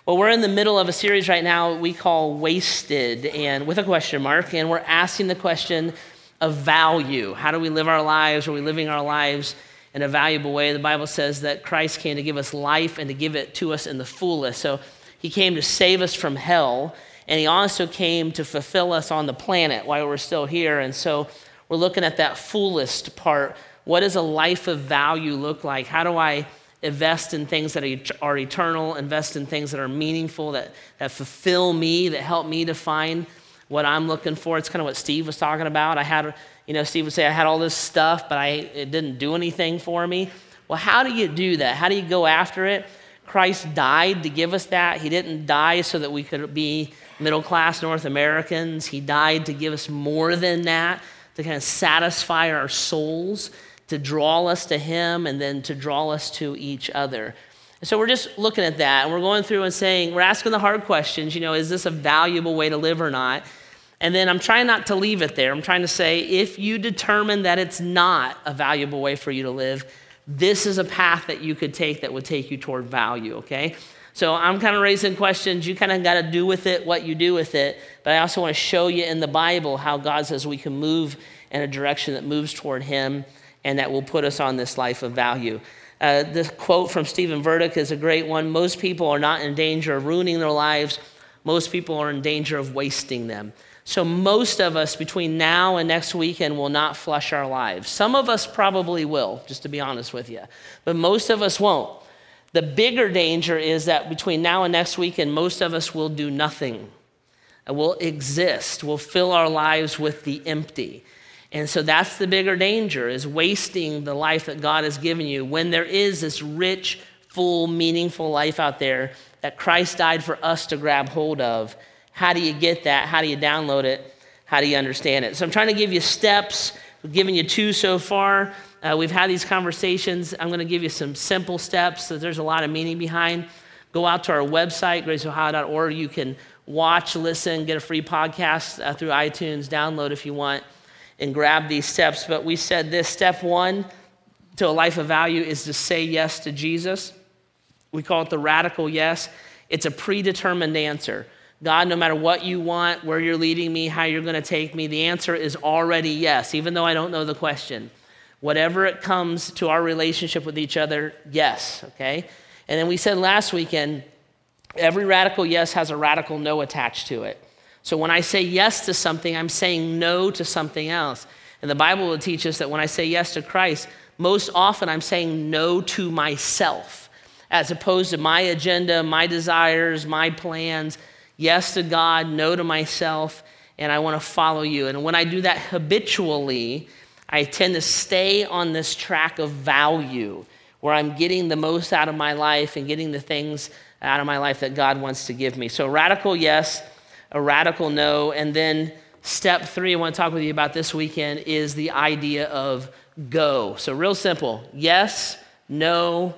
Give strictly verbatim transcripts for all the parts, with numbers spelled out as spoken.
Well, we're in the middle of a series right now we call Wasted, and with a question mark, and we're asking the question of value. How do we live our lives? Are we living our lives in a valuable way? The Bible says that Christ came to give us life and to give it to us in the fullest. So he came to save us from hell, and he also came to fulfill us on the planet while we're still here. And so we're looking at that fullest part. What does a life of value look like? How do I invest in things that are eternal, invest in things that are meaningful, that, that fulfill me, that help me to find what I'm looking for? It's kind of what Steve was talking about. I had, you know, Steve would say, I had all this stuff, but I it didn't do anything for me. Well, how do you do that? How do you go after it? Christ died to give us that. He didn't die so that we could be middle-class North Americans. He died to give us more than that, to kind of satisfy our souls, to draw us to him, and then to draw us to each other. And so we're just looking at that, and we're going through and saying, we're asking the hard questions, you know, is this a valuable way to live or not? And then I'm trying not to leave it there. I'm trying to say, if you determine that it's not a valuable way for you to live, this is a path that you could take that would take you toward value, okay? So I'm kind of raising questions. You kind of got to do with it what you do with it, but I also want to show you in the Bible how God says we can move in a direction that moves toward him and that will put us on this life of value. Uh, this quote from Stephen Furtick is a great one. Most people are not in danger of ruining their lives. Most people are in danger of wasting them. So most of us between now and next weekend will not flush our lives. Some of us probably will, just to be honest with you, but most of us won't. The bigger danger is that between now and next weekend, most of us will do nothing. We'll exist. We'll fill our lives with the empty. And so that's the bigger danger, is wasting the life that God has given you when there is this rich, full, meaningful life out there that Christ died for us to grab hold of. How do you get that? How do you download it? How do you understand it? So I'm trying to give you steps. We've given you two so far. Uh, we've had these conversations. I'm going to give you some simple steps that there's a lot of meaning behind. Go out to our website, grace ohio dot org. You can watch, listen, get a free podcast uh, through iTunes, download if you want, and grab these steps. But we said this, step one to a life of value is to say yes to Jesus. We call it the radical yes. It's a predetermined answer. God, no matter what you want, where you're leading me, how you're going to take me, the answer is already yes, even though I don't know the question. Whatever it comes to our relationship with each other, yes, okay? And then we said last weekend, every radical yes has a radical no attached to it. So when I say yes to something, I'm saying no to something else. And the Bible will teach us that when I say yes to Christ, most often I'm saying no to myself, as opposed to my agenda, my desires, my plans. Yes to God, no to myself, and I want to follow you. And when I do that habitually, I tend to stay on this track of value, where I'm getting the most out of my life and getting the things out of my life that God wants to give me. So radical yes, a radical no, and then step three I want to talk with you about this weekend is the idea of go. So real simple, yes, no,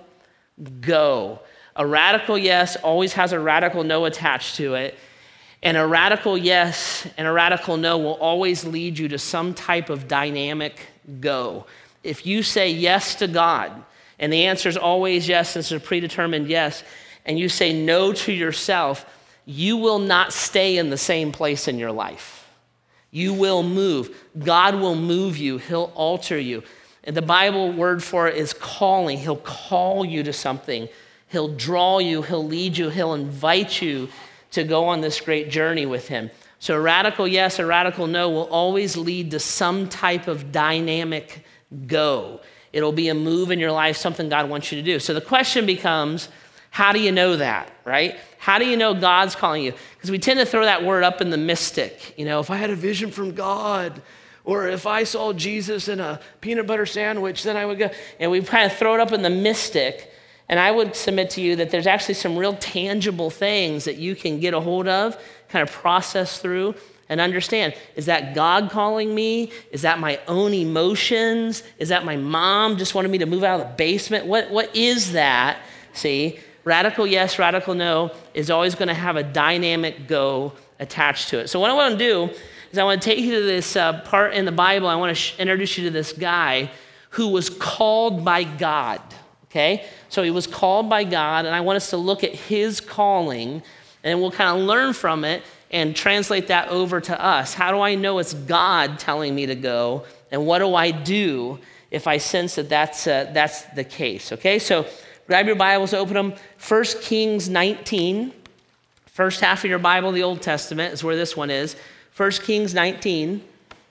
go. A radical yes always has a radical no attached to it, and a radical yes and a radical no will always lead you to some type of dynamic go. If you say yes to God, and the answer is always yes, it's a predetermined yes, and you say no to yourself, you will not stay in the same place in your life. You will move. God will move you. He'll alter you. And the Bible word for it is calling. He'll call you to something. He'll draw you. He'll lead you. He'll invite you to go on this great journey with him. So a radical yes, a radical no will always lead to some type of dynamic go. It'll be a move in your life, something God wants you to do. So the question becomes, how do you know that, right? How do you know God's calling you? Because we tend to throw that word up in the mystic. You know, if I had a vision from God, or if I saw Jesus in a peanut butter sandwich, then I would go. And we kind of throw it up in the mystic. And I would submit to you that there's actually some real tangible things that you can get a hold of, kind of process through, and understand. Is that God calling me? Is that my own emotions? Is that my mom just wanted me to move out of the basement? What, what is that? See? Radical yes, radical no is always going to have a dynamic go attached to it. So what I want to do is I want to take you to this uh, part in the Bible. I want to sh- introduce you to this guy who was called by God. okay? So he was called by God, and I want us to look at his calling, and we'll kind of learn from it and translate that over to us. How do I know it's God telling me to go, and what do I do if I sense that that's, uh, that's the case, okay? So grab your Bibles, open them. First Kings nineteen. First half of your Bible, the Old Testament, is where this one is. First Kings nineteen.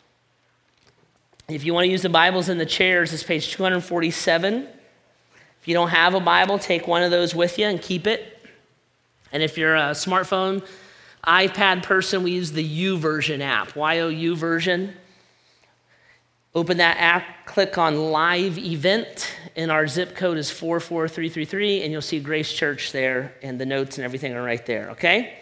If you want to use the Bibles in the chairs, it's page two forty-seven. If you don't have a Bible, take one of those with you and keep it. And if you're a smartphone, iPad person, we use the U version app, Y O U version. Open that app, click on Live Event, and our zip code is four four three three three, and you'll see Grace Church there, and the notes and everything are right there, okay?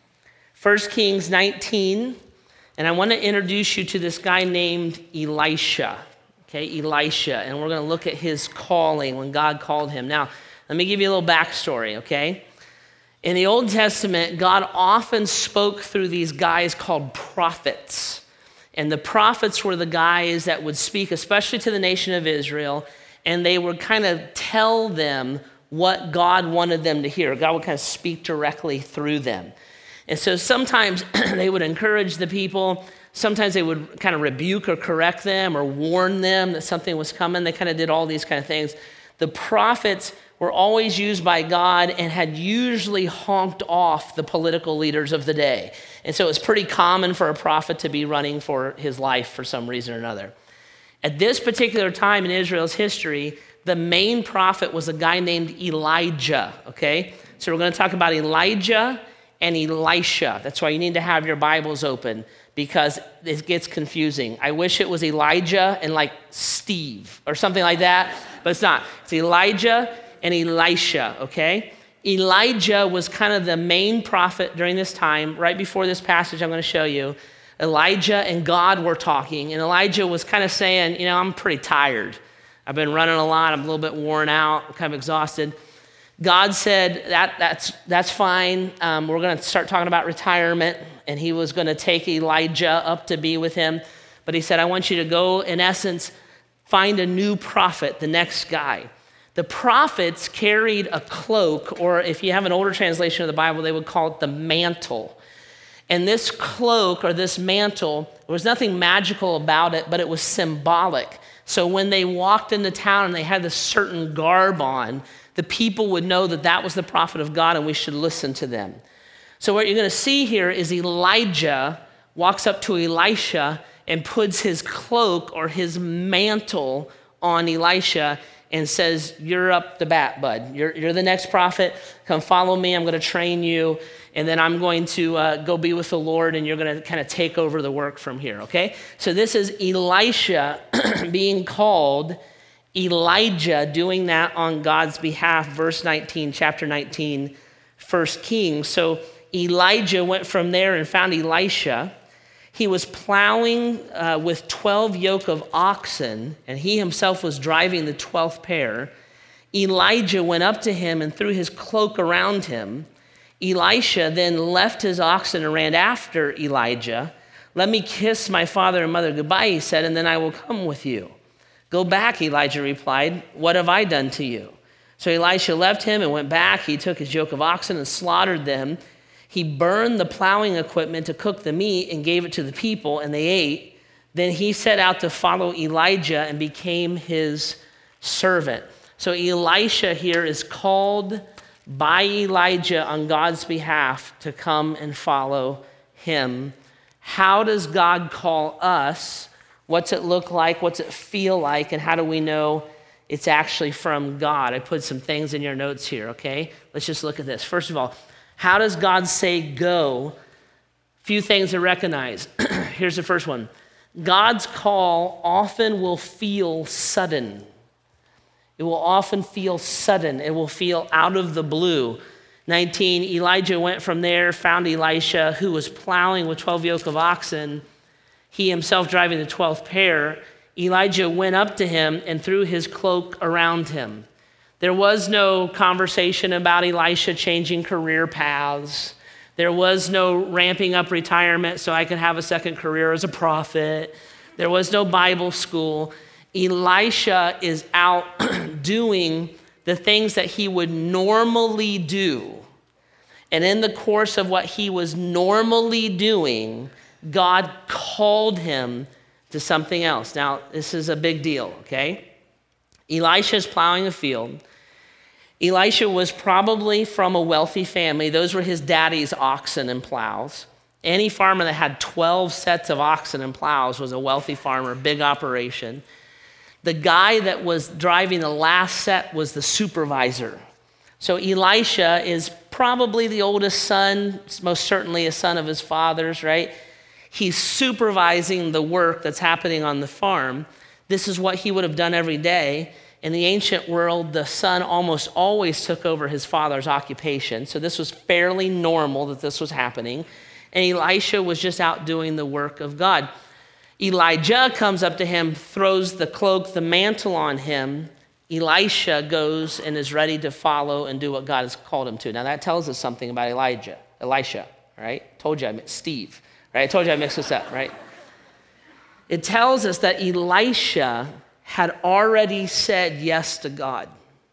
First Kings nineteen, and I want to introduce you to this guy named Elisha, okay, Elisha, and we're going to look at his calling when God called him. Now, let me give you a little backstory, okay? In the Old Testament, God often spoke through these guys called prophets. And the prophets were the guys that would speak, especially to the nation of Israel, and they would kind of tell them what God wanted them to hear. God would kind of speak directly through them. And so sometimes they would encourage the people. Sometimes they would kind of rebuke or correct them or warn them that something was coming. They kind of did all these kind of things. The prophets were always used by God and had usually honked off the political leaders of the day. And so it was pretty common for a prophet to be running for his life for some reason or another. At this particular time in Israel's history, the main prophet was a guy named Elijah, okay? So we're going to talk about Elijah and Elisha. That's why you need to have your Bibles open, because it gets confusing. I wish it was Elijah and like Steve or something like that, but it's not. It's Elijah and Elisha, okay? Elijah was kind of the main prophet during this time. Right before this passage I'm going to show you, Elijah and God were talking, and Elijah was kind of saying, you know, I'm pretty tired. I've been running a lot. I'm a little bit worn out. I'm kind of exhausted. God said, that, that's, that's fine. Um, we're going to start talking about retirement, and he was going to take Elijah up to be with him. But he said, I want you to go, in essence, find a new prophet, the next guy. The prophets carried a cloak, or if you have an older translation of the Bible, they would call it the mantle. And this cloak or this mantle, there was nothing magical about it, but it was symbolic. So when they walked into town and they had this certain garb on, the people would know that that was the prophet of God and we should listen to them. So what you're going to see here is Elijah walks up to Elisha and puts his cloak or his mantle on Elisha and says, you're up the bat, bud. You're, you're the next prophet. Come follow me. I'm going to train you. And then I'm going to uh, go be with the Lord, and you're going to kind of take over the work from here, okay? So this is Elisha being called, Elijah doing that on God's behalf. Verse nineteen, chapter nineteen, First Kings. So Elijah went from there and found Elisha. He was plowing uh, with twelve yoke of oxen, and he himself was driving the twelfth pair. Elijah went up to him and threw his cloak around him. Elisha then left his oxen and ran after Elijah. Let me kiss my father and mother goodbye, he said, and then I will come with you. Go back, Elijah replied. What have I done to you? So Elisha left him and went back. He took his yoke of oxen and slaughtered them. He burned the plowing equipment to cook the meat and gave it to the people, and they ate. Then he set out to follow Elijah and became his servant. So Elisha here is called by Elijah on God's behalf to come and follow him. How does God call us? What's it look like? What's it feel like? And how do we know it's actually from God? I put some things in your notes here, okay? Let's just look at this. First of all, how does God say go? Few things to recognize. Here's the first one. God's call often will feel sudden. It will often feel sudden. It will feel out of the blue. nineteen, Elijah went from there, found Elisha, who was plowing with twelve yoke of oxen, he himself driving the twelfth pair. Elijah went up to him and threw his cloak around him. There was no conversation about Elisha changing career paths. There was no ramping up retirement so I could have a second career as a prophet. There was no Bible school. Elisha is out doing the things that he would normally do. And in the course of what he was normally doing, God called him to something else. Now, this is a big deal, okay? Elisha's plowing a field. Elisha was probably from a wealthy family. Those were his daddy's oxen and plows. Any farmer that had twelve sets of oxen and plows was a wealthy farmer, big operation. The guy that was driving the last set was the supervisor. So Elisha is probably the oldest son, most certainly a son of his father's, right? He's supervising the work that's happening on the farm. This is what he would have done every day. In the ancient world, the son almost always took over his father's occupation. So this was fairly normal that this was happening. And Elisha was just out doing the work of God. Elijah comes up to him, throws the cloak, the mantle on him. Elisha goes and is ready to follow and do what God has called him to. Now that tells us something about Elijah, Elisha, right? Told you I mixed Steve, right? I told you I mixed this up, right? It tells us that Elisha had already said yes to God.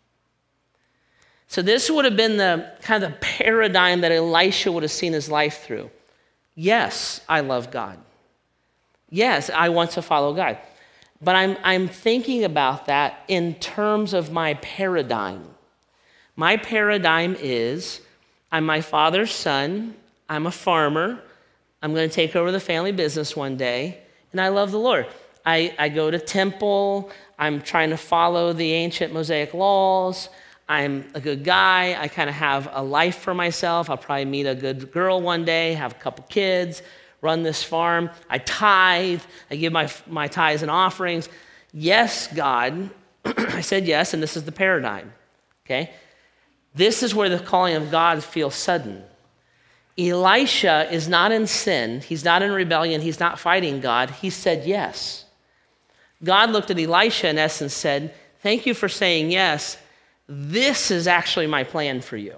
So this would have been the kind of the paradigm that Elisha would have seen his life through. Yes, I love God. Yes, I want to follow God. But I'm, I'm thinking about that in terms of my paradigm. My paradigm is I'm my father's son, I'm a farmer, I'm going to take over the family business one day, and I love the Lord. I, I go to temple, I'm trying to follow the ancient Mosaic laws, I'm a good guy, I kind of have a life for myself, I'll probably meet a good girl one day, have a couple kids, run this farm, I tithe, I give my, my tithes and offerings. Yes, God, I said yes, and this is the paradigm, okay? This is where the calling of God feels sudden. Elisha is not in sin, he's not in rebellion, he's not fighting God, he said yes. God looked at Elisha in essence said, thank you for saying yes, this is actually my plan for you.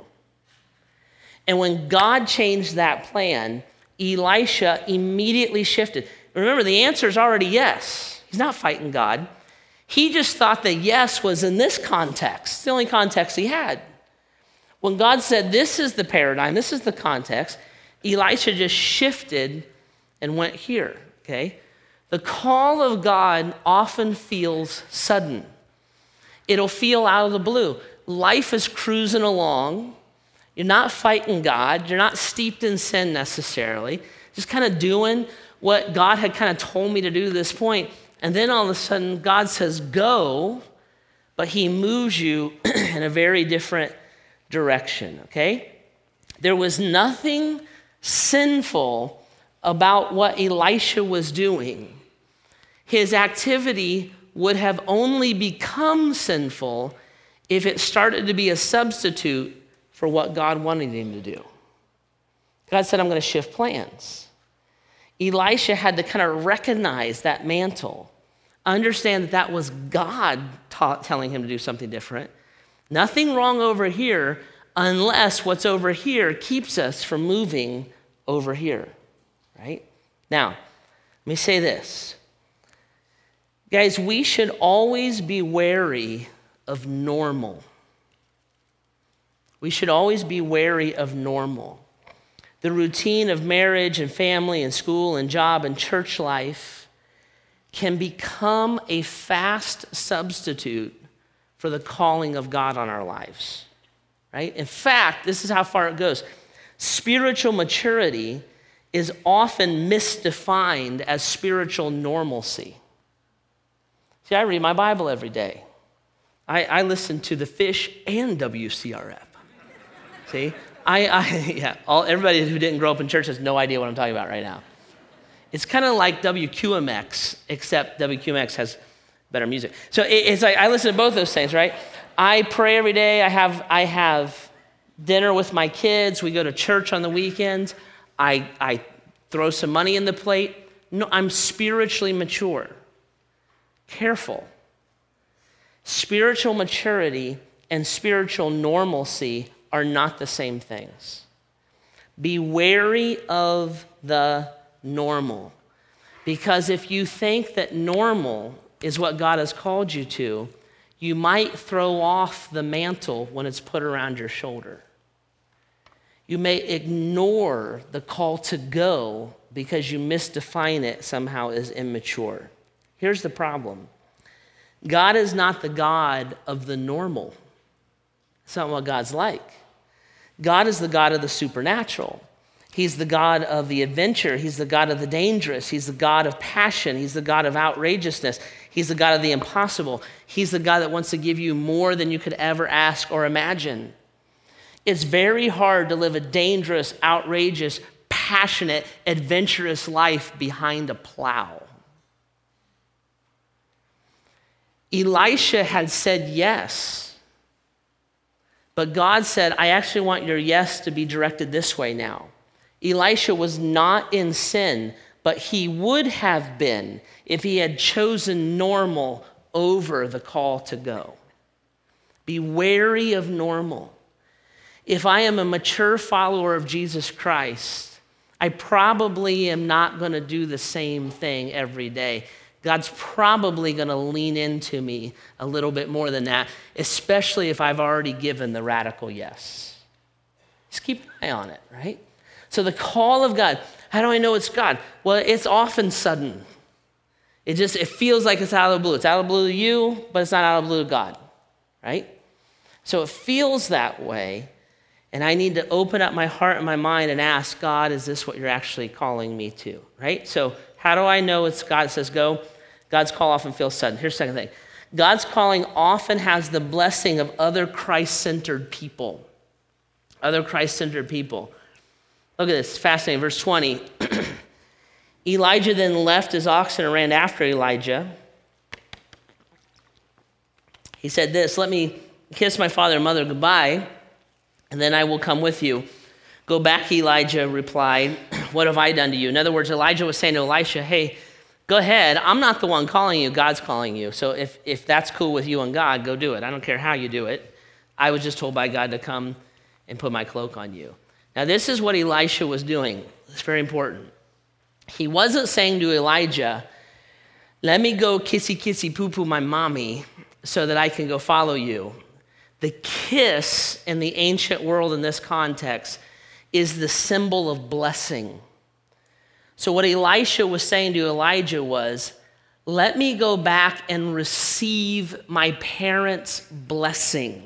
And when God changed that plan, Elisha immediately shifted. Remember, the answer is already yes. He's not fighting God. He just thought that yes was in this context. It's the only context he had. When God said, this is the paradigm, this is the context, Elisha just shifted and went here, okay? The call of God often feels sudden. It'll feel out of the blue. Life is cruising along. You're not fighting God. You're not steeped in sin necessarily. Just kind of doing what God had kind of told me to do to this point. And then all of a sudden, God says, go, but he moves you in a very different direction, okay? There was nothing sinful about what Elisha was doing. His activity would have only become sinful if it started to be a substitute for what God wanted him to do. God said, I'm going to shift plans. Elisha had to kind of recognize that mantle, understand that that was God ta- telling him to do something different. Nothing wrong over here unless what's over here keeps us from moving over here, right? Now, let me say this. Guys, we should always be wary of normal. We should always be wary of normal. The routine of marriage and family and school and job and church life can become a fast substitute for the calling of God on our lives, right? In fact, this is how far it goes. Spiritual maturity is often misdefined as spiritual normalcy. See, I read my Bible every day. I, I listen to The Fish and W C R F. See, I, I yeah, all, everybody who didn't grow up in church has no idea what I'm talking about right now. It's kind of like W Q M X, except W Q M X has better music. So it, it's like I listen to both those things, right? I pray every day. I have I have dinner with my kids. We go to church on the weekends. I I throw some money in the plate. No, I'm spiritually mature. Careful. Spiritual maturity and spiritual normalcy are not the same things. Be wary of the normal. Because if you think that normal is what God has called you to, you might throw off the mantle when it's put around your shoulder. You may ignore the call to go because you misdefine it somehow as immature. Here's the problem. God is not the God of the normal. It's not what God's like. God is the God of the supernatural. He's the God of the adventure. He's the God of the dangerous. He's the God of passion. He's the God of outrageousness. He's the God of the impossible. He's the God that wants to give you more than you could ever ask or imagine. It's very hard to live a dangerous, outrageous, passionate, adventurous life behind a plow. Elisha had said yes, but God said, I actually want your yes to be directed this way now. Elisha was not in sin, but he would have been if he had chosen normal over the call to go. Be wary of normal. If I am a mature follower of Jesus Christ, I probably am not going to do the same thing every day. God's probably going to lean into me a little bit more than that, especially if I've already given the radical yes. Just keep an eye on it, right? So the call of God, how do I know it's God? Well, it's often sudden. It just, it feels like it's out of the blue. It's out of the blue to you, but it's not out of the blue to God, right? So it feels that way, and I need to open up my heart and my mind and ask, God, is this what you're actually calling me to, right? So how do I know it's God? It says go. God's call often feels sudden. Here's the second thing. God's calling often has the blessing of other Christ-centered people. Other Christ-centered people. Look at this, fascinating. Verse twenty. Elijah then left his oxen and ran after Elijah. He said this, let me kiss my father and mother goodbye, and then I will come with you. Go back, Elijah replied. What have I done to you? In other words, Elijah was saying to Elisha, hey, go ahead. I'm not the one calling you. God's calling you. So if, if that's cool with you and God, go do it. I don't care how you do it. I was just told by God to come and put my cloak on you. Now, this is what Elisha was doing. It's very important. He wasn't saying to Elijah, let me go kissy, kissy, poo-poo my mommy so that I can go follow you. The kiss in the ancient world in this context is the symbol of blessing. So what Elisha was saying to Elijah was, let me go back and receive my parents' blessing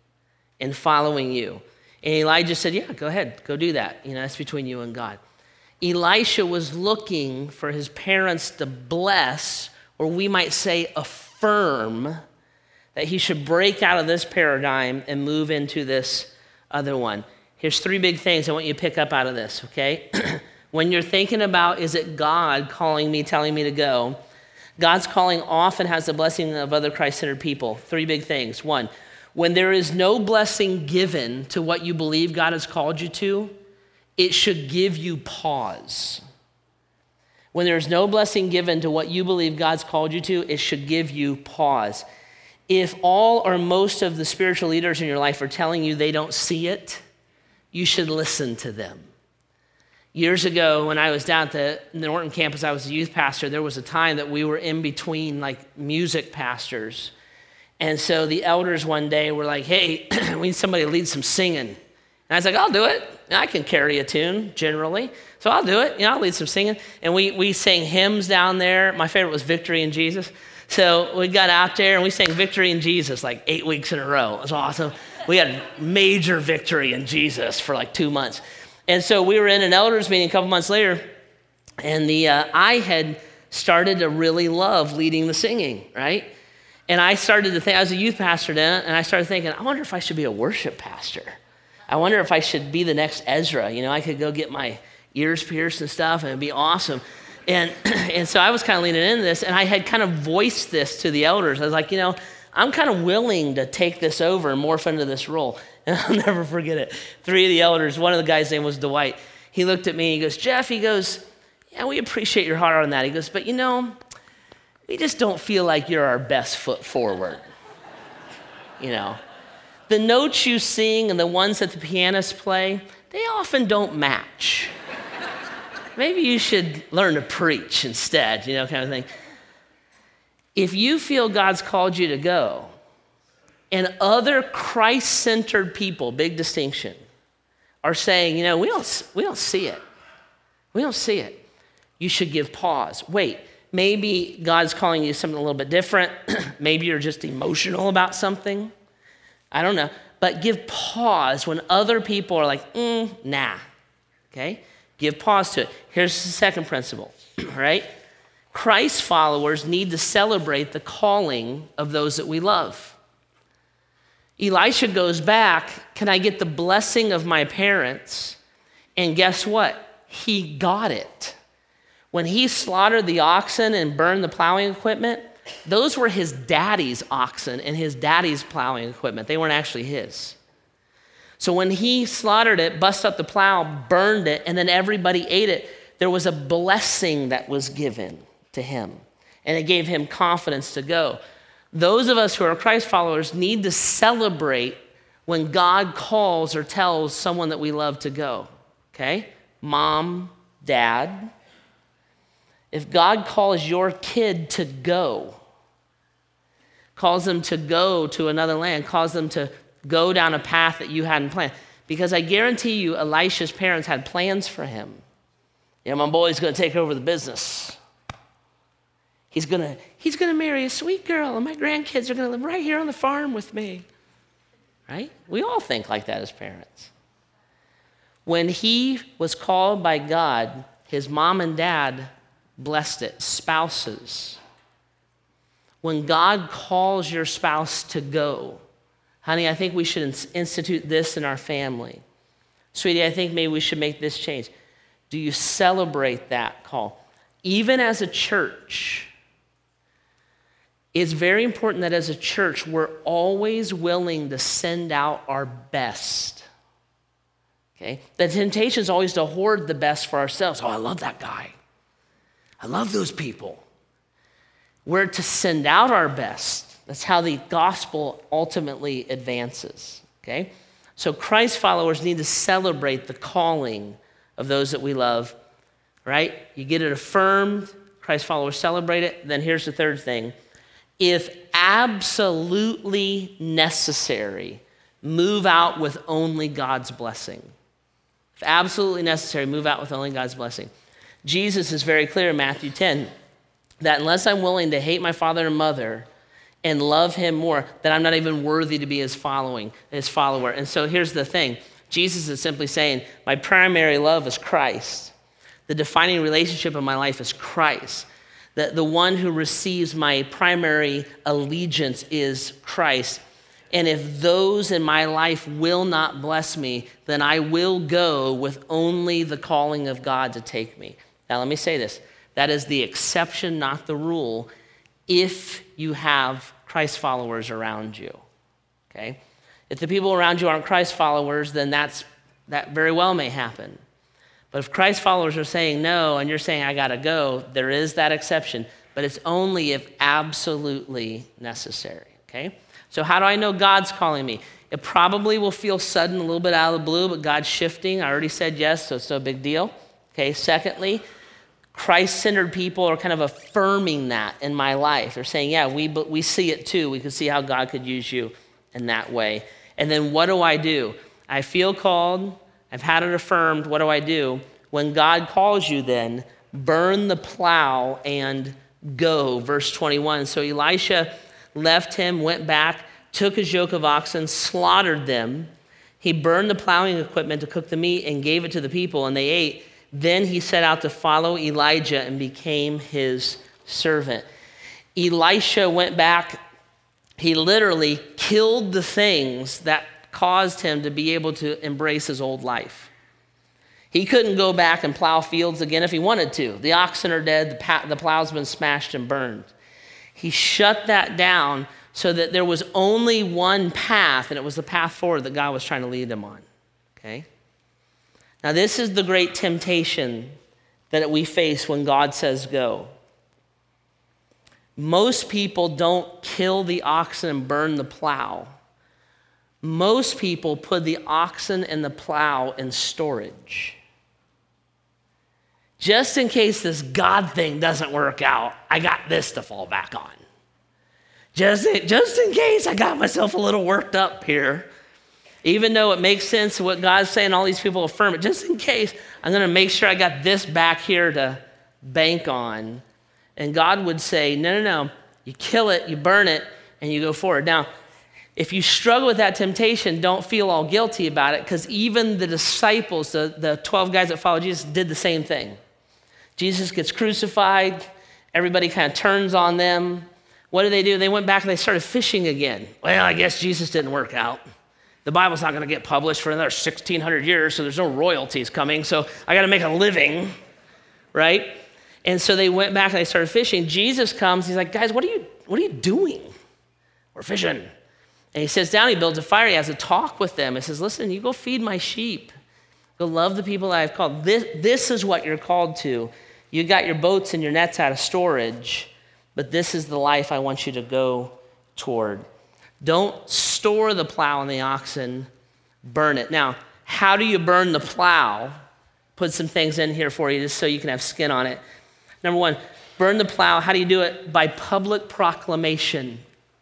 in following you. And Elijah said, yeah, go ahead, go do that. You know, that's between you and God. Elisha was looking for his parents to bless, or we might say affirm, that he should break out of this paradigm and move into this other one. Here's three big things I want you to pick up out of this, okay? When you're thinking about, is it God calling me, telling me to go? God's calling often has the blessing of other Christ-centered people. Three big things. One, when there is no blessing given to what you believe God has called you to, it should give you pause. When there's no blessing given to what you believe God's called you to, it should give you pause. If all or most of the spiritual leaders in your life are telling you they don't see it, you should listen to them. Years ago, when I was down at the Norton campus, I was a youth pastor, there was a time that we were in between like music pastors. And so the elders one day were like, hey, we need somebody to lead some singing. And I was like, I'll do it. I can carry a tune generally. So I'll do it. You know, I'll lead some singing. And we, we sang hymns down there. My favorite was Victory in Jesus. So we got out there and we sang Victory in Jesus like eight weeks in a row. It was awesome. We had major victory in Jesus for like two months. And so we were in an elders meeting a couple months later, and the uh, I had started to really love leading the singing, right? And I started to think, I was a youth pastor then, and I started thinking, I wonder if I should be a worship pastor. I wonder if I should be the next Ezra. You know, I could go get my ears pierced and stuff, and it'd be awesome. And, and so I was kind of leaning into this, and I had kind of voiced this to the elders. I was like, you know, I'm kind of willing to take this over and morph into this role. And I'll never forget it. Three of the elders, one of the guys' name was Dwight. He looked at me, he goes, Jeff, he goes, yeah, we appreciate your heart on that. He goes, but you know, we just don't feel like you're our best foot forward. You know, the notes you sing and the ones that the pianists play, they often don't match. Maybe you should learn to preach instead, you know, kind of thing. If you feel God's called you to go, And other Christ-centered people, big distinction, are saying, you know, we don't, we don't see it. We don't see it. You should give pause. Wait, maybe God's calling you something a little bit different. Maybe you're just emotional about something. I don't know. But give pause when other people are like, mm, nah, okay? Give pause to it. Here's the second principle, right? Christ followers need to celebrate the calling of those that we love. Elisha goes back, can I get the blessing of my parents? And guess what? He got it. When he slaughtered the oxen and burned the plowing equipment, those were his daddy's oxen and his daddy's plowing equipment. They weren't actually his. So when he slaughtered it, busted up the plow, burned it, and then everybody ate it, there was a blessing that was given to him. And it gave him confidence to go. Those of us who are Christ followers need to celebrate when God calls or tells someone that we love to go, okay? Mom, dad. If God calls your kid to go, calls them to go to another land, calls them to go down a path that you hadn't planned, because I guarantee you Elisha's parents had plans for him. Yeah, my boy's going to take over the business. He's gonna, he's gonna marry a sweet girl, and my grandkids are gonna live right here on the farm with me, right? We all think like that as parents. When he was called by God, his mom and dad blessed it, spouses. When God calls your spouse to go, honey, I think we should institute this in our family. Sweetie, I think maybe we should make this change. Do you celebrate that call? Even as a church, it's very important that as a church, we're always willing to send out our best. Okay? The temptation is always to hoard the best for ourselves. Oh, I love that guy. I love those people. We're to send out our best. That's how the gospel ultimately advances. Okay? So Christ followers need to celebrate the calling of those that we love, right? You get it affirmed, Christ followers celebrate it. Then here's the third thing. If absolutely necessary, move out with only God's blessing. If absolutely necessary, move out with only God's blessing. Jesus is very clear in Matthew ten that unless I'm willing to hate my father and mother and love him more, that I'm not even worthy to be his following, his follower. And so here's the thing. Jesus is simply saying, my primary love is Christ. The defining relationship of my life is Christ. The, the one who receives my primary allegiance is Christ. And if those in my life will not bless me, then I will go with only the calling of God to take me. Now, let me say this. That is the exception, not the rule, if you have Christ followers around you, okay? If the people around you aren't Christ followers, then that's, that very well may happen. But if Christ followers are saying no, and you're saying, I gotta go, there is that exception, but it's only if absolutely necessary, okay? So how do I know God's calling me? It probably will feel sudden, a little bit out of the blue, but God's shifting. I already said yes, so it's no big deal, okay? Secondly, Christ-centered people are kind of affirming that in my life. They're saying, yeah, we, we see it too. We can see how God could use you in that way. And then what do I do? I feel called. I've had it affirmed. What do I do? When God calls you then, burn the plow and go. Verse twenty-one. So Elisha left him, went back, took his yoke of oxen, slaughtered them. He burned the plowing equipment to cook the meat and gave it to the people, and they ate. Then he set out to follow Elijah and became his servant. Elisha went back. He literally killed the things that caused him to be able to embrace his old life. He couldn't go back and plow fields again if he wanted to. The oxen are dead. The, pa- the plow's been smashed and burned. He shut that down so that there was only one path, and it was the path forward that God was trying to lead him on. Okay? Now, this is the great temptation that we face when God says go. Most people don't kill the oxen and burn the plow. Most people put the oxen and the plow in storage. Just in case this God thing doesn't work out, I got this to fall back on. Just, just in case I got myself a little worked up here. Even though it makes sense of what God's saying, all these people affirm it. Just in case, I'm going to make sure I got this back here to bank on. And God would say, no, no, no. You kill it, you burn it, and you go forward. Now, if you struggle with that temptation, don't feel all guilty about it, because even the disciples, the, the twelve guys that followed Jesus, did the same thing. Jesus gets crucified. Everybody kind of turns on them. What did they do? They went back and they started fishing again. Well, I guess Jesus didn't work out. The Bible's not going to get published for another sixteen hundred years, so there's no royalties coming, so I got to make a living, right? And so they went back and they started fishing. Jesus comes, he's like, guys, what are you, what are you doing? We're fishing. And he sits down, he builds a fire, he has a talk with them. He says, listen, you go feed my sheep. Go love the people that I've called. This, this is what you're called to. You got your boats and your nets out of storage, but this is the life I want you to go toward. Don't store the plow and the oxen, burn it. Now, how do you burn the plow? Put some things in here for you just so you can have skin on it. Number one, burn the plow. How do you do it? By public proclamation.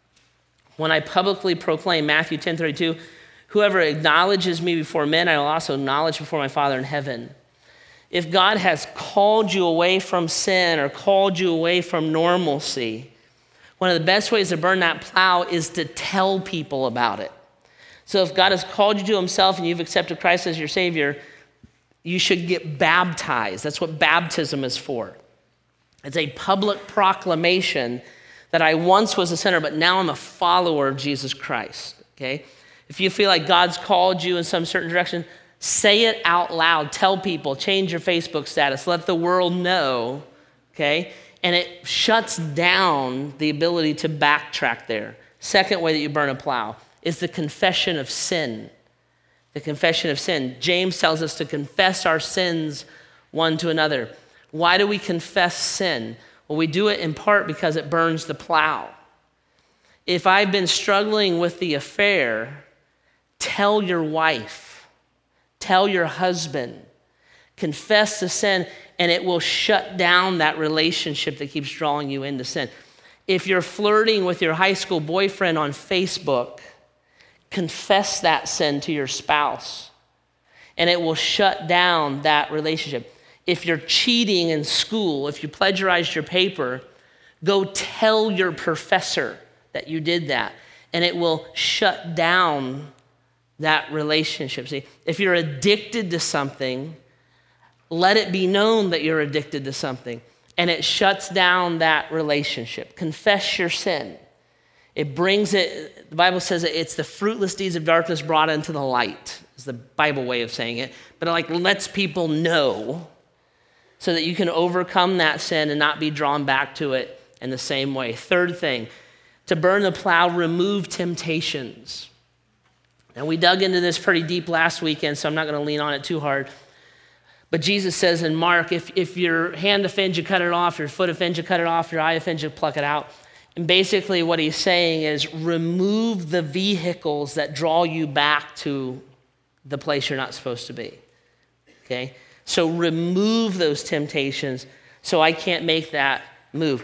When I publicly proclaim, Matthew ten thirty-two, whoever acknowledges me before men, I will also acknowledge before my Father in heaven. If God has called you away from sin or called you away from normalcy, one of the best ways to burn that plow is to tell people about it. So if God has called you to himself and you've accepted Christ as your Savior, you should get baptized. That's what baptism is for. It's a public proclamation that I once was a sinner, but now I'm a follower of Jesus Christ, okay? If you feel like God's called you in some certain direction, say it out loud. Tell people, change your Facebook status, let the world know, okay? And it shuts down the ability to backtrack there. Second way that you burn a plow is the confession of sin. The confession of sin. James tells us to confess our sins one to another. Why do we confess sin? Well, we do it in part because it burns the plow. If I've been struggling with the affair, tell your wife, tell your husband, confess the sin, and it will shut down that relationship that keeps drawing you into sin. If you're flirting with your high school boyfriend on Facebook, confess that sin to your spouse, and it will shut down that relationship. If you're cheating in school, if you plagiarized your paper, go tell your professor that you did that, and it will shut down that relationship. See, if you're addicted to something, let it be known that you're addicted to something, and it shuts down that relationship. Confess your sin. It brings it, the Bible says it's the fruitless deeds of darkness brought into the light, is the Bible way of saying it, but it like lets people know so that you can overcome that sin and not be drawn back to it in the same way. Third thing, to burn the plow, remove temptations. And we dug into this pretty deep last weekend, so I'm not going to lean on it too hard. But Jesus says in Mark, if, if your hand offends you, cut it off. Your foot offends you, cut it off. Your eye offends you, pluck it out. And basically what he's saying is remove the vehicles that draw you back to the place you're not supposed to be, okay? So remove those temptations so I can't make that move.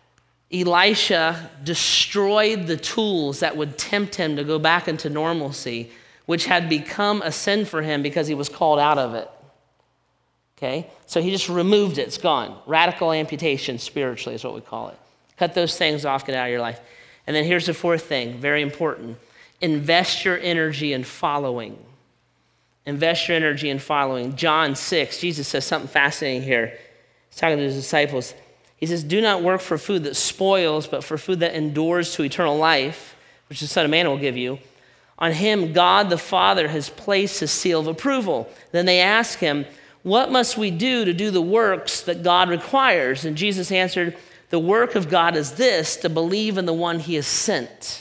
Elisha destroyed the tools that would tempt him to go back into normalcy, which had become a sin for him because he was called out of it. Okay? So he just removed it. It's gone. Radical amputation spiritually is what we call it. Cut those things off, get out of your life. And then here's the fourth thing, very important. Invest your energy in following. Invest your energy in following. John six, Jesus says something fascinating here. He's talking to his disciples. He says, do not work for food that spoils, but for food that endures to eternal life, which the Son of Man will give you. On him, God the Father has placed his seal of approval. Then they ask him, what must we do to do the works that God requires? And Jesus answered, the work of God is this, to believe in the one he has sent.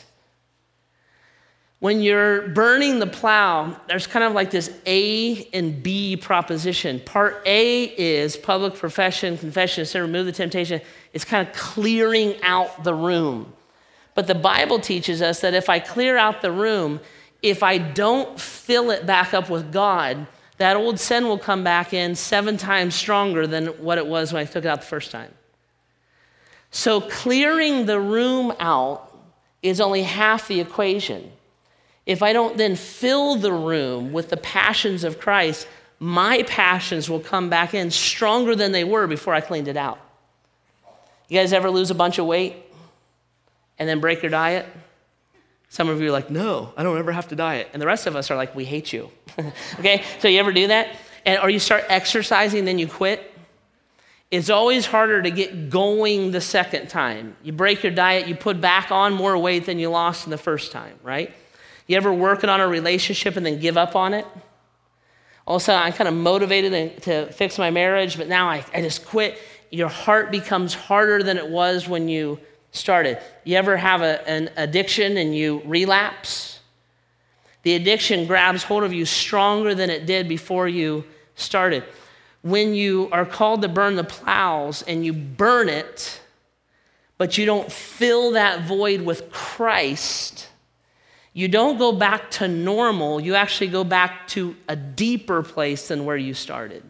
When you're burning the plow, there's kind of like this A and B proposition. Part A is public profession, confession, sin, remove the temptation. It's kind of clearing out the room. But the Bible teaches us that if I clear out the room, if I don't fill it back up with God, that old sin will come back in seven times stronger than what it was when I took it out the first time. So clearing the room out is only half the equation. If I don't then fill the room with the passions of Christ, my passions will come back in stronger than they were before I cleaned it out. You guys ever lose a bunch of weight and then break your diet? Some of you are like, no, I don't ever have to diet. And the rest of us are like, we hate you. Okay, so you ever do that? And, or you start exercising, then you quit? It's always harder to get going the second time. You break your diet, you put back on more weight than you lost in the first time, right? You ever working on a relationship and then give up on it? All of a sudden, I'm kind of motivated to fix my marriage, but now I, I just quit. Your heart becomes harder than it was when you started. You ever have a, an addiction and you relapse? The addiction grabs hold of you stronger than it did before you started. When you are called to burn the plows and you burn it, but you don't fill that void with Christ, you don't go back to normal, you actually go back to a deeper place than where you started.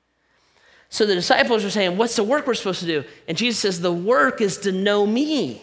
So the disciples are saying, what's the work we're supposed to do? And Jesus says, the work is to know me,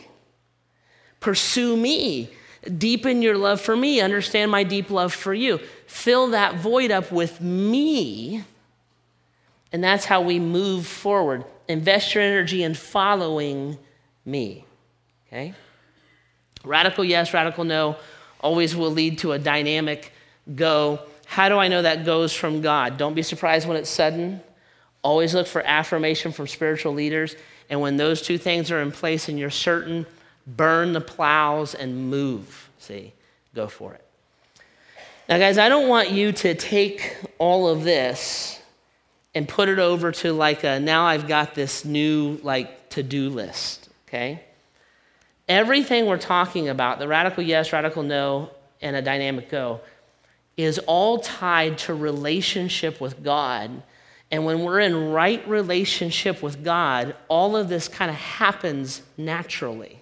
pursue me, deepen your love for me, understand my deep love for you. Fill that void up with me, and that's how we move forward. Invest your energy in following me, okay? Radical yes, radical no always will lead to a dynamic go. How do I know that goes from God? Don't be surprised when it's sudden. Always look for affirmation from spiritual leaders. And when those two things are in place and you're certain, burn the plows and move. See, go for it. Now, guys, I don't want you to take all of this and put it over to like a, now I've got this new like to-do list, okay? Everything we're talking about, the radical yes, radical no, and a dynamic go, is all tied to relationship with God. And when we're in right relationship with God, all of this kind of happens naturally.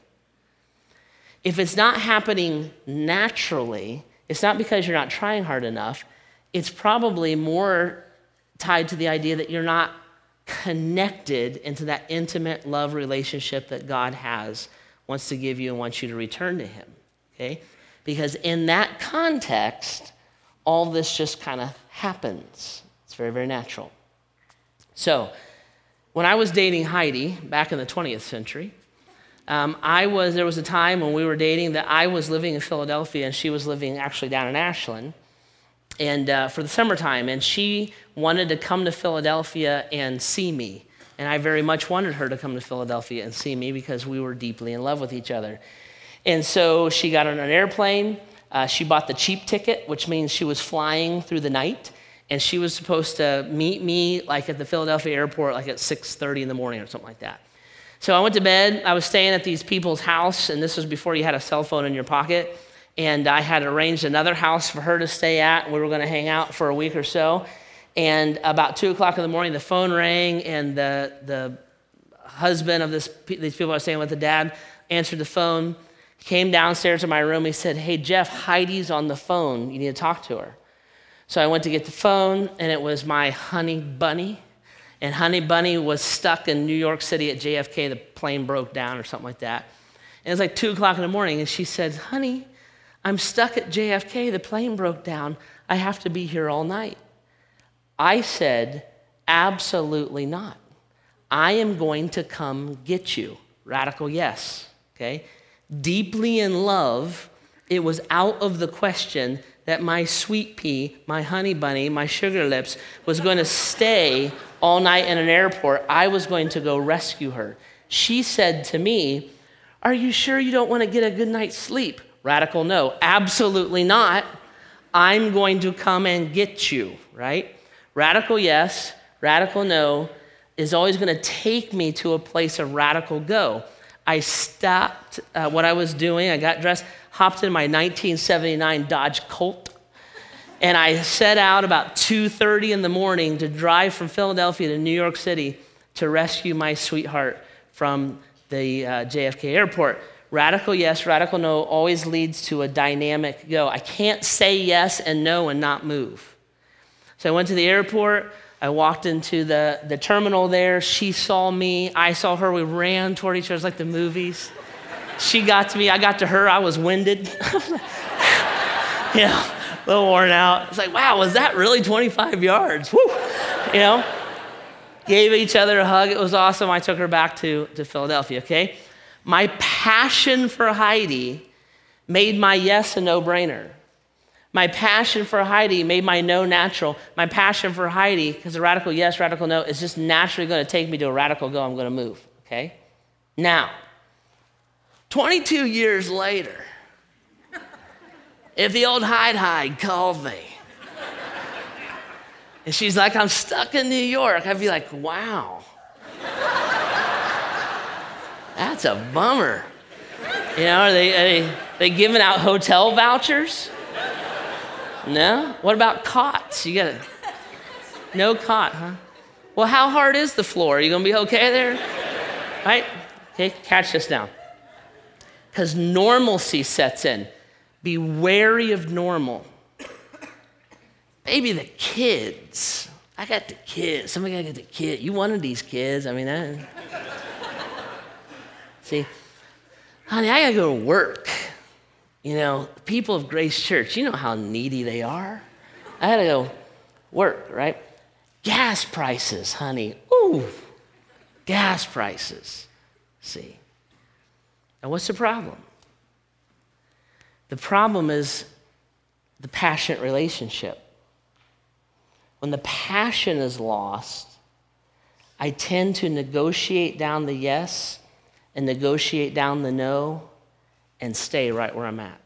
If it's not happening naturally, it's not because you're not trying hard enough. It's probably more tied to the idea that you're not connected into that intimate love relationship that God has, wants to give you and wants you to return to him, okay? Because in that context, all this just kind of happens. It's very, very natural. So when I was dating Heidi back in the twentieth century, um, I was, there was a time when we were dating that I was living in Philadelphia and she was living actually down in Ashland and uh, for the summertime, and she wanted to come to Philadelphia and see me. And I very much wanted her to come to Philadelphia and see me because we were deeply in love with each other. And so she got on an airplane. Uh, she bought the cheap ticket, which means she was flying through the night. And she was supposed to meet me like at the Philadelphia airport like at six thirty in the morning or something like that. So I went to bed. I was staying at these people's house, and this was before you had a cell phone in your pocket. And I had arranged another house for her to stay at, and we were going to hang out for a week or so. And about two o'clock in the morning, the phone rang, and the the husband of this these people I was staying with, the dad, answered the phone, came downstairs to my room. He said, "Hey, Jeff, Heidi's on the phone. You need to talk to her." So I went to get the phone, and it was my honey bunny. And honey bunny was stuck in New York City at J F K. The plane broke down or something like that. And it was like two o'clock in the morning, and she said, "Honey, I'm stuck at J F K. The plane broke down. I have to be here all night." I said, "Absolutely not. I am going to come get you." Radical yes, okay? Deeply in love, it was out of the question that my sweet pea, my honey bunny, my sugar lips was going to stay all night in an airport. I was going to go rescue her. She said to me, "Are you sure you don't want to get a good night's sleep?" Radical no, absolutely not. I'm going to come and get you, right? Radical yes, radical no is always going to take me to a place of radical go. I stopped uh, what I was doing. I got dressed, hopped in my nineteen seventy-nine Dodge Colt, and I set out about two thirty in the morning to drive from Philadelphia to New York City to rescue my sweetheart from the uh, J F K airport. Radical yes, radical no always leads to a dynamic go. I can't say yes and no and not move. So I went to the airport. I walked into the, the terminal there. She saw me. I saw her. We ran toward each other. It was like the movies. she got to me, I got to her, I was winded. You know, a little worn out. It's like, wow, was that really twenty-five yards? Woo! You know, gave each other a hug. It was awesome. I took her back to, to Philadelphia, okay? My passion for Heidi made my yes a no-brainer. My passion for Heidi made my no natural. My passion for Heidi, because a radical yes, radical no, is just naturally going to take me to a radical go. I'm going to move, okay? Now, twenty-two years later, if the old Hide Hide called me, and she's like, I'm stuck in New York, I'd be like, wow. That's a bummer. You know, are they, are they, they giving out hotel vouchers? No? What about cots? You got a no cot, huh? Well, how hard is the floor? Are you going to be okay there? Right? Okay, catch this now. Because normalcy sets in. Be wary of normal. Maybe the kids. I got the kids. Somebody got to get the kid. You wanted these kids. I mean, I... See, honey, I got to go to work. You know, the people of Grace Church, you know how needy they are. I had to go work, right? Gas prices, honey. Ooh, gas prices. See. Now, what's the problem? The problem is the passionate relationship. When the passion is lost, I tend to negotiate down the yes and negotiate down the no and stay right where I'm at.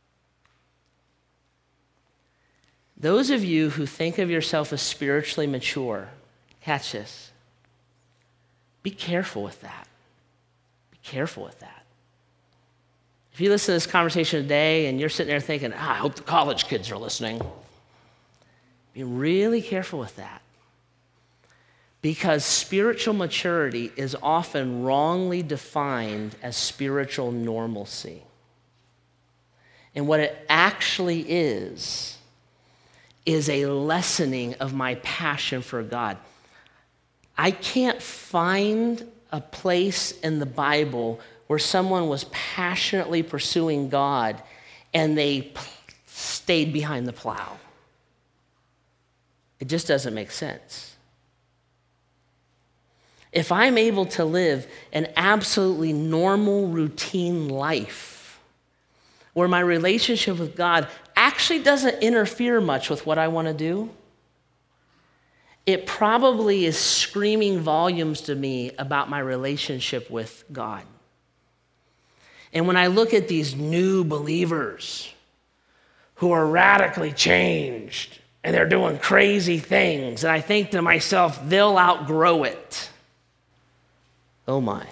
Those of you who think of yourself as spiritually mature, catch this. Be careful with that. Be careful with that. If you listen to this conversation today and you're sitting there thinking, ah, I hope the college kids are listening, be really careful with that. Because spiritual maturity is often wrongly defined as spiritual normalcy. And what it actually is, is a lessening of my passion for God. I can't find a place in the Bible where someone was passionately pursuing God and they p- stayed behind the plow. It just doesn't make sense. If I'm able to live an absolutely normal, routine life where my relationship with God actually doesn't interfere much with what I want to do, it probably is screaming volumes to me about my relationship with God. And when I look at these new believers who are radically changed and they're doing crazy things, and I think to myself, they'll outgrow it. Oh my.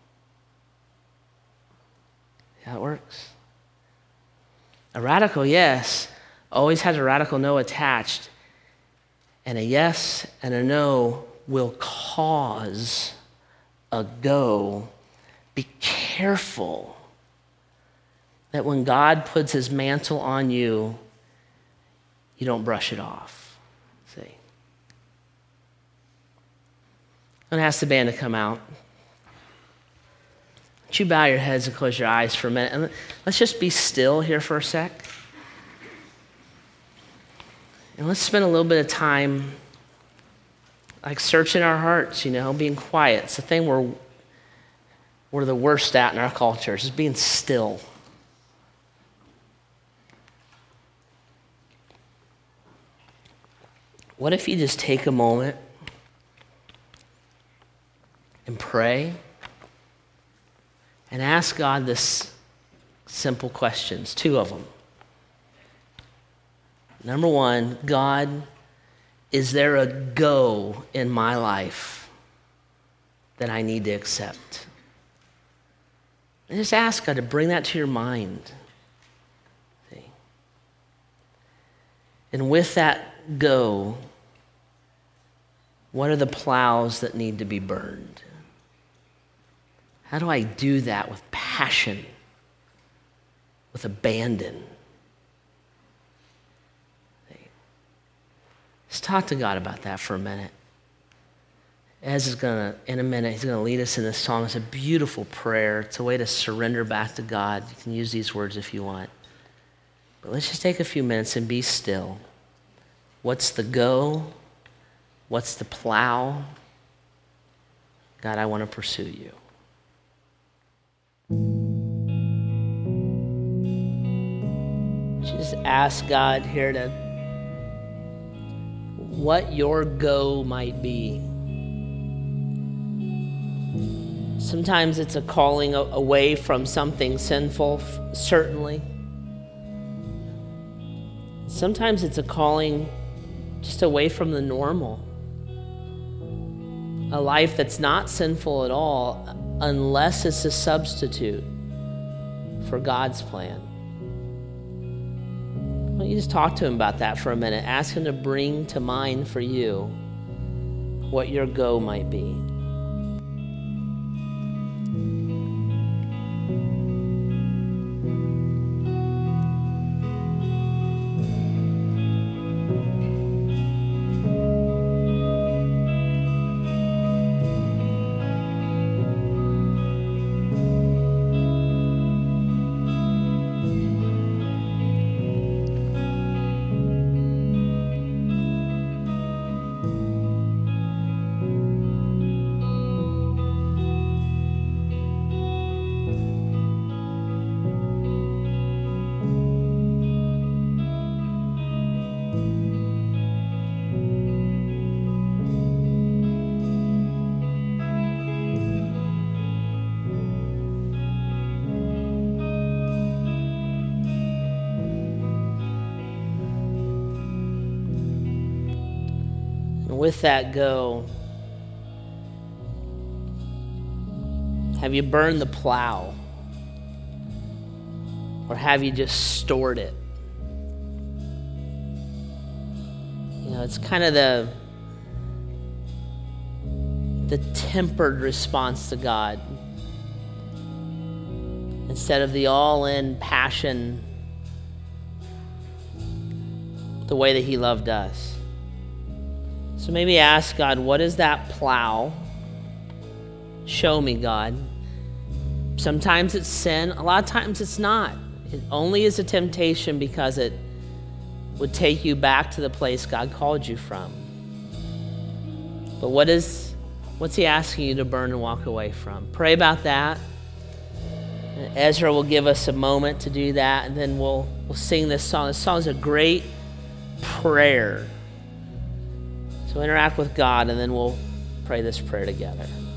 How it works. A radical yes always has a radical no attached. And a yes and a no will cause a go. Be careful that when God puts his mantle on you, you don't brush it off. See? I'm going to ask the band to come out. Would you bow your heads and close your eyes for a minute? And let's just be still here for a sec. And let's spend a little bit of time like searching our hearts, you know, being quiet. It's the thing we're, we're the worst at in our culture, is just being still. What if you just take a moment and pray and ask God this simple questions, two of them. Number one, God, is there a go in my life that I need to accept? And just ask God to bring that to your mind. See? And with that go, what are the plows that need to be burned? How do I do that with passion, with abandon? Just talk to God about that for a minute. Ez is going to, in a minute, he's going to lead us in this song. It's a beautiful prayer. It's a way to surrender back to God. You can use these words if you want. But let's just take a few minutes and be still. What's the go? What's the plow? God, I want to pursue you. Just ask God here to what your go might be. Sometimes it's a calling away from something sinful, certainly. Sometimes it's a calling just away from the normal. A life that's not sinful at all, unless it's a substitute for God's plan. Why don't you just talk to him about that for a minute? Ask him to bring to mind for you what your go might be. With that go, have you burned the plow? Or have you just stored it? You know, it's kind of the, the tempered response to God. Instead of the all-in passion, the way that he loved us. So maybe ask God, what is that plow? Show me, God. Sometimes it's sin. A lot of times it's not. It only is a temptation because it would take you back to the place God called you from. But what is, what's he asking you to burn and walk away from? Pray about that. And Ezra will give us a moment to do that, and then we'll, we'll sing this song. This song is a great prayer. So interact with God, and then we'll pray this prayer together.